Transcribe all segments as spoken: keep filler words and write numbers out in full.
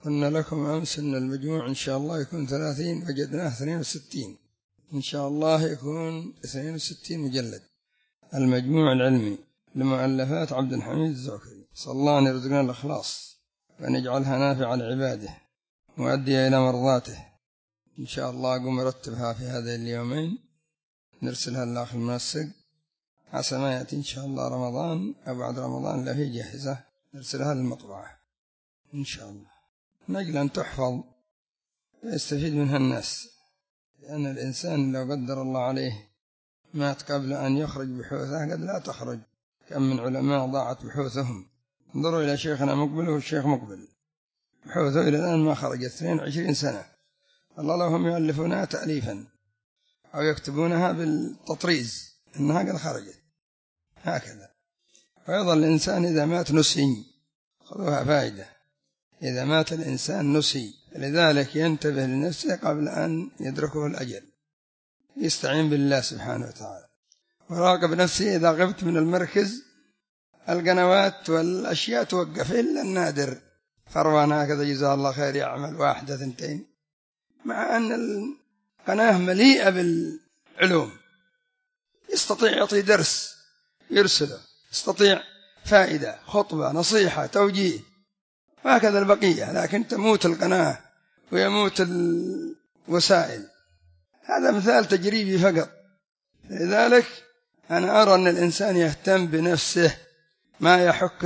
قلنا لكم أمس أن المجموع إن شاء الله يكون ثلاثين، وجدناه اثنين وستين، إن شاء الله يكون اثنين وستين مجلد. المجموع العلمي لمؤلفات عبد الحميد الزعكري، صلى الله أن يرزقنا الإخلاص وأن يجعلها نافعة لعباده مؤدية إلى مرضاته. إن شاء الله أقوم أرتبها في هذين اليومين، نرسلها للأخ المنسق عسى ما يأتي إن شاء الله رمضان أو بعد رمضان لا هي جاهزة، نرسلها للمطبعة إن شاء الله، نجل أن تحفظ ويستفيد منها الناس، لأن الإنسان لو قدر الله عليه مات قبل أن يخرج بحوثه قد لا تخرج. كم من علماء ضاعت بحوثهم. انظروا إلى شيخنا مقبل والشيخ مقبل، بحوثه إلى الآن ما خرجت اثنين وعشرين سنة. الله لهم يؤلفونها تأليفا أو يكتبونها بالتطريز إنها قد خرجت هكذا. ويظل الإنسان إذا مات نسي، خذوها فائدة، إذا مات الإنسان نسي، لذلك ينتبه لنفسه قبل أن يدركه الأجل، يستعين بالله سبحانه وتعالى، وراقب نفسه. إذا غبت من المركز القنوات والأشياء توقف إلا النادر. فروان هكذا جزاه الله خير يعمل واحدة ثنتين، مع أن القناة مليئة بالعلوم، يستطيع يعطي درس يرسله، يستطيع فائدة، خطبة، نصيحة، توجيه، وهكذا البقية. لكن تموت القناة ويموت الوسائل، هذا مثال تجريبي فقط. لذلك أنا أرى أن الإنسان يهتم بنفسه، ما يحك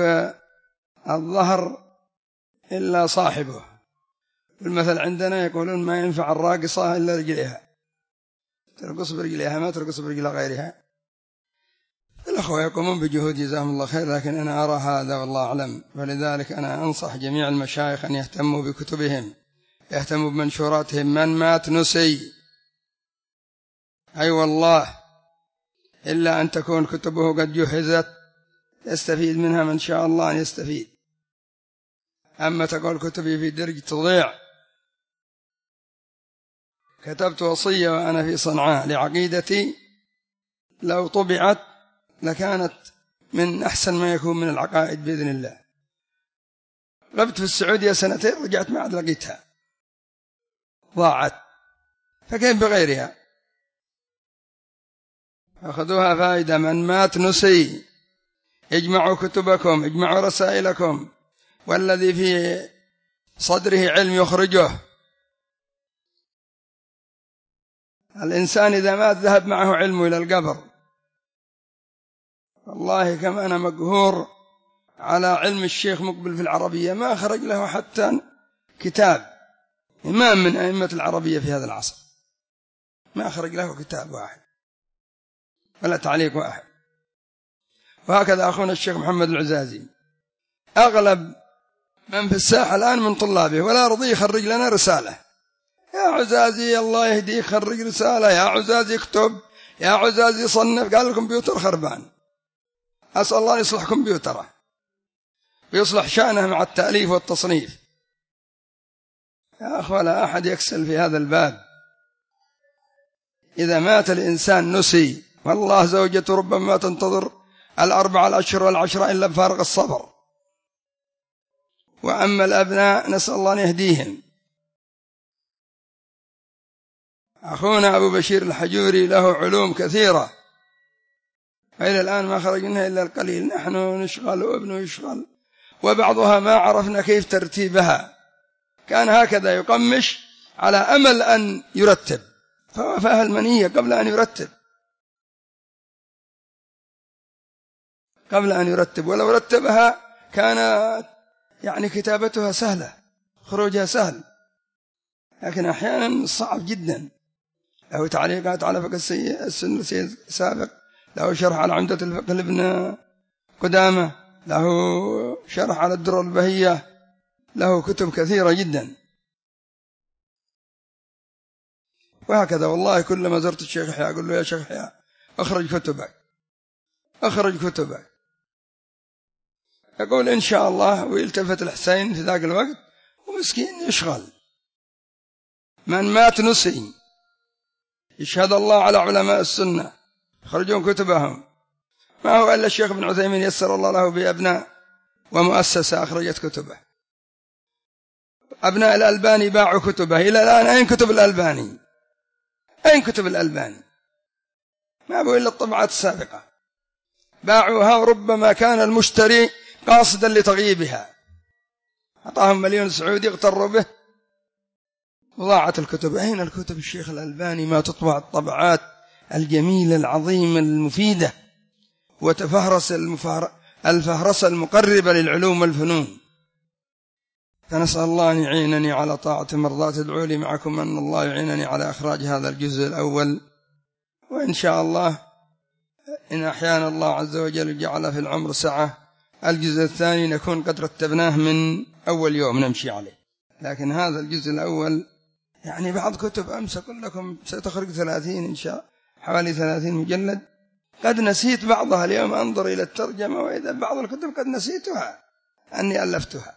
الظهر إلا صاحبه. المثل عندنا يقولون ما ينفع الراقصة إلا رجليها، ترقص برجليها ما ترقص برجل غيرها. الأخوة يقومون بجهود جزاهم الله خير، لكن أنا أرى هذا والله أعلم. ولذلك أنا أنصح جميع المشايخ أن يهتموا بكتبهم، يهتموا بمنشوراتهم. من مات نسي، أي أيوة والله، إلا أن تكون كتبه قد جهزت يستفيد منها من شاء الله أن يستفيد. أما تقول كتبي في درج تضيع. كتبت وصية وأنا في صنعاء لعقيدتي، لو طبعت لكانت من أحسن ما يكون من العقائد بإذن الله. غبت في السعودية سنتين، رجعت ما عاد لقيتها، ضاعت، فكيف بغيرها؟ أخذوها فائدة. من مات نسي، اجمعوا كتبكم، اجمعوا رسائلكم، والذي في صدره علم يخرجه. الإنسان إذا مات ذهب معه علمه إلى القبر. والله كما أنا مقهور على علم الشيخ مقبل في العربية، ما خرج له حتى كتاب، إمام من أئمة العربية في هذا العصر، ما خرج له كتاب واحد ولا تعليق واحد. وهكذا أخونا الشيخ محمد العزازي، أغلب من في الساحة الآن من طلابه، ولا رضي يخرج لنا رسالة. يا عزازي الله يهديك خرج رسالة، يا عزازي اكتب، يا عزازي صنف. قال الكمبيوتر خربان، أسأل الله أن يصلح كمبيوتره ويصلح شأنه مع التأليف والتصنيف. يا أخوة لا أحد يكسل في هذا الباب. إذا مات الإنسان نسي، والله زوجته ربما تنتظر الأربع الأشهر والعشرة إلا بفارق الصبر. وأما الأبناء نسأل الله أن يهديهم. أخونا أبو بشير الحجوري له علوم كثيرة، وإلى الآن ما خرج منها إلا القليل. نحن نشغل وابنه يشغل، وبعضها ما عرفنا كيف ترتيبها. كان هكذا يقمش على أمل أن يرتب، فوفاها المنية قبل أن يرتب قبل أن يرتب ولو رتبها كانت يعني كتابتها سهلة، خروجها سهل، لكن أحيانا صعب جدا. له تعليقات على فقه السنة السابق، له شرح على عمدة الفقه لابن قدامة، له شرح على الدرر البهية، له كتب كثيرة جدا. وهكذا والله كلما زرت الشيخ يحيى أقول له يا شيخ يحيى أخرج كتبك أخرج كتبك، يقول إن شاء الله، ويلتفت الحسين في ذاك الوقت ومسكين يشغل. من مات نسي، يشهد الله على علماء السنة يخرجون كتبهم. ما هو إلا الشيخ ابن عثيمين يسر الله له بأبناء ومؤسسة أخرجت كتبه. أبناء الألباني باعوا كتبه إلى الآن. أين كتب الألباني؟ أين كتب الألباني؟ ما أبوا إلا الطبعات السابقة، باعوها، وربما كان المشتري قاصدا لتغييبها، أعطاهم مليون سعودي اغتروا به وضاعت الكتب. أين الكتب الشيخ الألباني؟ ما تطبع الطبعات الجميلة العظيمة المفيدة وتفهرس الفهرسة المقربة للعلوم والفنون. فنسأل الله أن يعينني على طاعة مرضات. ادعوا لي معكم أن الله يعينني على إخراج هذا الجزء الأول، وإن شاء الله إن أحيانا الله عز وجل جعل في العمر سعة الجزء الثاني نكون قد رتبناه من أول يوم نمشي عليه. لكن هذا الجزء الأول يعني بعض كتب أمس أقول لكم ستخرج ثلاثين إن شاء حوالي ثلاثين مجلد، قد نسيت بعضها اليوم أنظر إلى الترجمة وإذا بعض الكتب قد نسيتها أني ألفتها.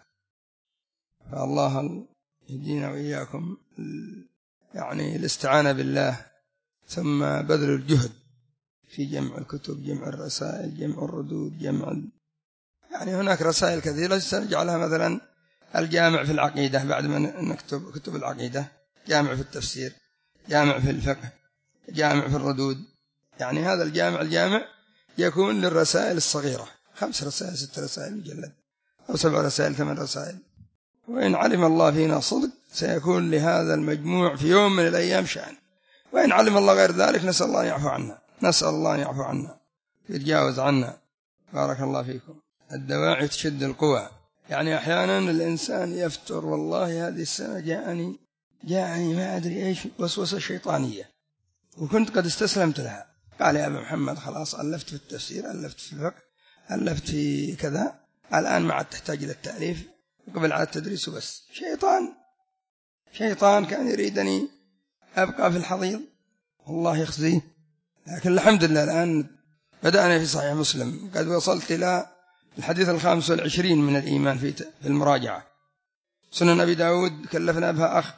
فالله يهدينا وإياكم يعني الاستعانة بالله، ثم بذل الجهد في جمع الكتب، جمع الرسائل، جمع الردود، جمع يعني هناك رسائل كثيرة سنجعلها مثلا الجامع في العقيدة بعد ما نكتب كتب العقيدة، جامع في التفسير، جامع في الفقه، جامع في الردود. يعني هذا الجامع الجامع يكون للرسائل الصغيرة، خمس رسائل ست رسائل مجلد أو سبع رسائل ثمان رسائل. وإن علم الله فينا صدق سيكون لهذا المجموع في يوم من الأيام شأن، وإن علم الله غير ذلك نسأل الله أن يعفو عنا، نسأل الله أن يعفو عنا يتجاوز عنا. بارك الله فيكم. الدواعي تشد القوى. يعني أحيانا الإنسان يفتر، والله هذه السنة جاءني جاءني ما أدري إيش وسوسة شيطانية وكنت قد استسلمت لها. قال يا أبا محمد خلاص ألفت في التفسير، ألفت في الفقه، ألفت في كذا، الآن ما عاد تحتاج إلى التأليف، قبل عاد تدريس بس. شيطان شيطان كان يريدني أبقى في الحضيض، الله يخزيه. لكن الحمد لله الآن بدأنا في صحيح مسلم، قد وصلت إلى الحديث الخامس والعشرين من الإيمان في المراجعة. سنن أبي داود كلفنا بها أخ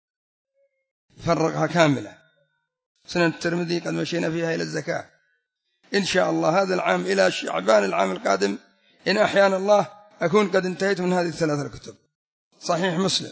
فرقها كاملة. سنن الترمذي قد مشينا فيها إلى الزكاة. إن شاء الله هذا العام إلى شعبان العام القادم إن أحيانا الله أكون قد انتهيت من هذه الثلاثة الكتب، صحيح مسلم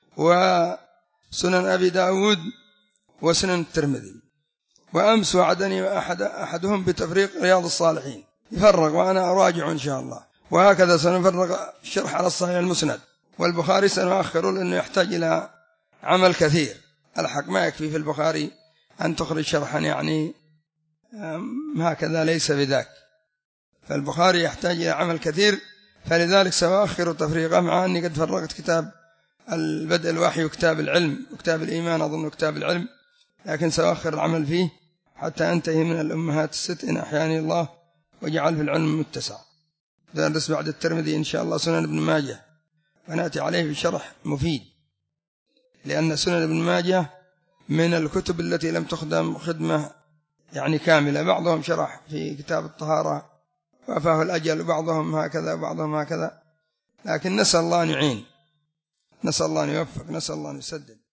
وسنن أبي داود وسنن الترمذي. وأمس وعدني أحد أحدهم بتفريق رياض الصالحين، يفرق وأنا أراجع إن شاء الله. وهكذا سنفرق الشرح على الصحيح المسند. والبخاري سنؤخره لأنه يحتاج إلى عمل كثير، الحق ما يكفي في البخاري أن تخرج شرحا يعني هكذا ليس بذاك، فالبخاري يحتاج إلى عمل كثير، فلذلك سأؤخر تفريقه، مع أني قد فرقت كتاب البدء الوحي وكتاب العلم وكتاب الإيمان أظن كتاب العلم، لكن سأؤخر العمل فيه حتى أنتهي من الأمهات الست إن أحياني الله وجعل في العلم متسع. درس بعد الترمذي إن شاء الله سنن ابن ماجه، ونأتي عليه بشرح مفيد، لأن سنن ابن ماجه من الكتب التي لم تخدم خدمة يعني كاملة. بعضهم شرح في كتاب الطهارة وفاه الأجل، وبعضهم هكذا وبعضهم هكذا، لكن نسأل الله أن يعين، نسأل الله أن يوفق، نسأل الله أن يسدد.